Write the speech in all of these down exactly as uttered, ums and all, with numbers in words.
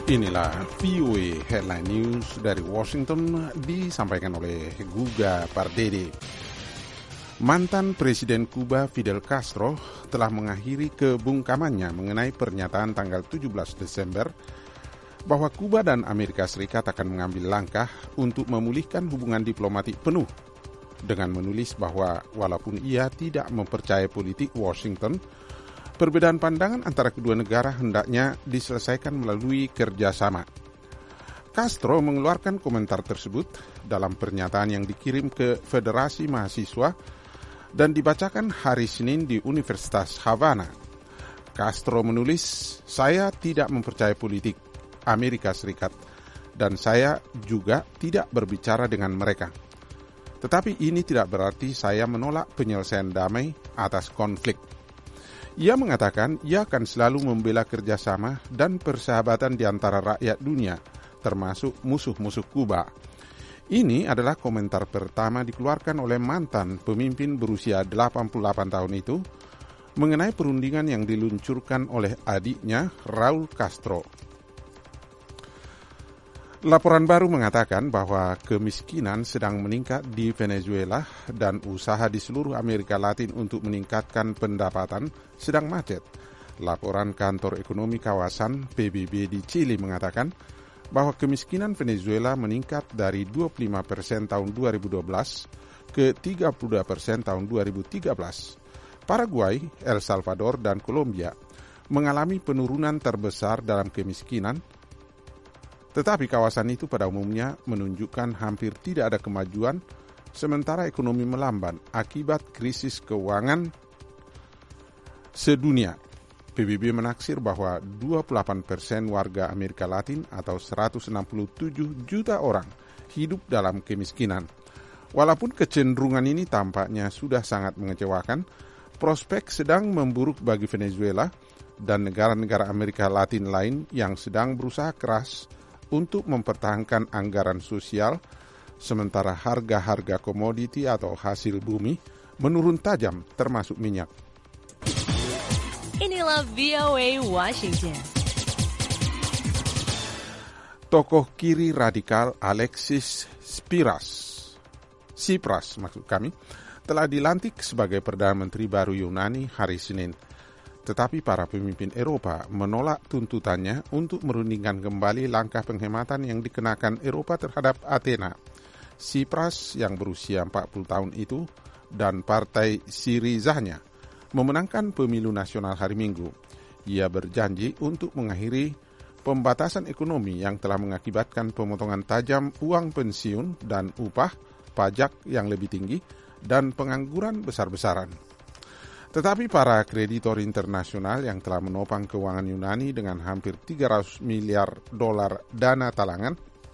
Inilah V O A Headline News dari Washington disampaikan oleh Guga Pardede. Mantan Presiden Kuba Fidel Castro telah mengakhiri kebungkamannya mengenai pernyataan tanggal tujuh belas Desember bahwa Kuba dan Amerika Serikat akan mengambil langkah untuk memulihkan hubungan diplomatik penuh dengan menulis bahwa walaupun ia tidak mempercayai politik Washington, perbedaan pandangan antara kedua negara hendaknya diselesaikan melalui kerjasama. Castro mengeluarkan komentar tersebut dalam pernyataan yang dikirim ke Federasi Mahasiswa dan dibacakan hari Senin di Universitas Havana. Castro menulis, "Saya tidak mempercayai politik Amerika Serikat dan saya juga tidak berbicara dengan mereka. Tetapi ini tidak berarti saya menolak penyelesaian damai atas konflik." Ia mengatakan ia akan selalu membela kerjasama dan persahabatan di antara rakyat dunia, termasuk musuh-musuh Kuba. Ini adalah komentar pertama dikeluarkan oleh mantan pemimpin berusia delapan puluh delapan tahun itu mengenai perundingan yang diluncurkan oleh adiknya Raul Castro. Laporan baru mengatakan bahwa kemiskinan sedang meningkat di Venezuela dan usaha di seluruh Amerika Latin untuk meningkatkan pendapatan sedang macet. Laporan Kantor Ekonomi Kawasan P B B di Chili mengatakan bahwa kemiskinan Venezuela meningkat dari dua puluh lima persen tahun dua ribu dua belas ke tiga puluh dua persen tahun dua ribu tiga belas. Paraguay, El Salvador, dan Kolombia mengalami penurunan terbesar dalam kemiskinan, tetapi kawasan itu pada umumnya menunjukkan hampir tidak ada kemajuan, sementara ekonomi melambat akibat krisis keuangan sedunia. P B B menaksir bahwa dua puluh delapan persen warga Amerika Latin atau seratus enam puluh tujuh juta orang hidup dalam kemiskinan. Walaupun kecenderungan ini tampaknya sudah sangat mengecewakan, prospek sedang memburuk bagi Venezuela dan negara-negara Amerika Latin lain yang sedang berusaha keras untuk mempertahankan anggaran sosial, sementara harga-harga komoditi atau hasil bumi menurun tajam, termasuk minyak. Inilah V O A Washington. Tokoh kiri radikal Alexis Tsipras, Tsipras maksud kami, telah dilantik sebagai Perdana Menteri baru Yunani hari Senin. Tetapi para pemimpin Eropa menolak tuntutannya untuk merundingkan kembali langkah penghematan yang dikenakan Eropa terhadap Athena. Tsipras yang berusia empat puluh tahun itu dan partai Syrizanya memenangkan pemilu nasional hari Minggu. Ia berjanji untuk mengakhiri pembatasan ekonomi yang telah mengakibatkan pemotongan tajam uang pensiun dan upah, pajak yang lebih tinggi, dan pengangguran besar-besaran. Tetapi para kreditor internasional yang telah menopang keuangan Yunani dengan hampir tiga ratus miliar dolar dana talangan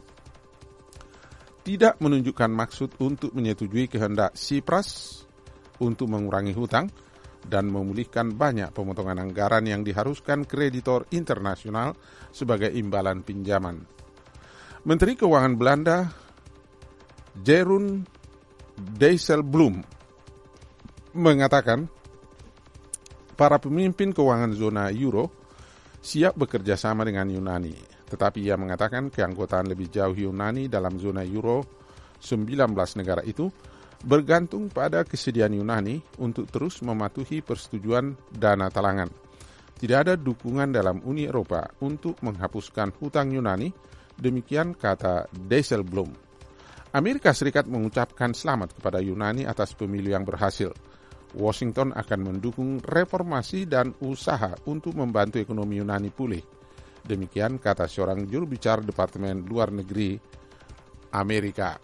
tidak menunjukkan maksud untuk menyetujui kehendak Tsipras untuk mengurangi hutang dan memulihkan banyak pemotongan anggaran yang diharuskan kreditor internasional sebagai imbalan pinjaman. Menteri Keuangan Belanda Jeroen Dijsselbloem mengatakan para pemimpin keuangan zona euro siap bekerja sama dengan Yunani. Tetapi ia mengatakan keanggotaan lebih jauh Yunani dalam zona euro sembilan belas negara itu bergantung pada kesediaan Yunani untuk terus mematuhi persetujuan dana talangan. Tidak ada dukungan dalam Uni Eropa untuk menghapuskan hutang Yunani, demikian kata Dijsselbloem. Amerika Serikat mengucapkan selamat kepada Yunani atas pemilu yang berhasil. Washington akan mendukung reformasi dan usaha untuk membantu ekonomi Yunani pulih. Demikian kata seorang juru bicara Departemen Luar Negeri Amerika.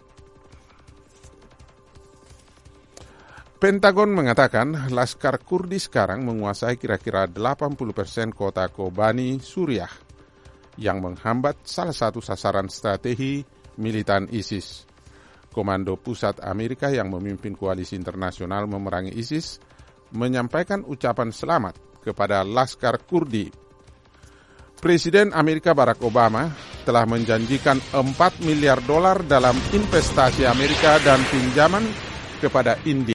Pentagon mengatakan Laskar Kurdi sekarang menguasai kira-kira delapan puluh persen kota Kobani, Suriah, yang menghambat salah satu sasaran strategi militan ISIS. Komando Pusat Amerika yang memimpin koalisi internasional memerangi ISIS menyampaikan ucapan selamat kepada Laskar Kurdi. Presiden Amerika Barack Obama telah menjanjikan empat miliar dolar dalam investasi Amerika dan pinjaman kepada India.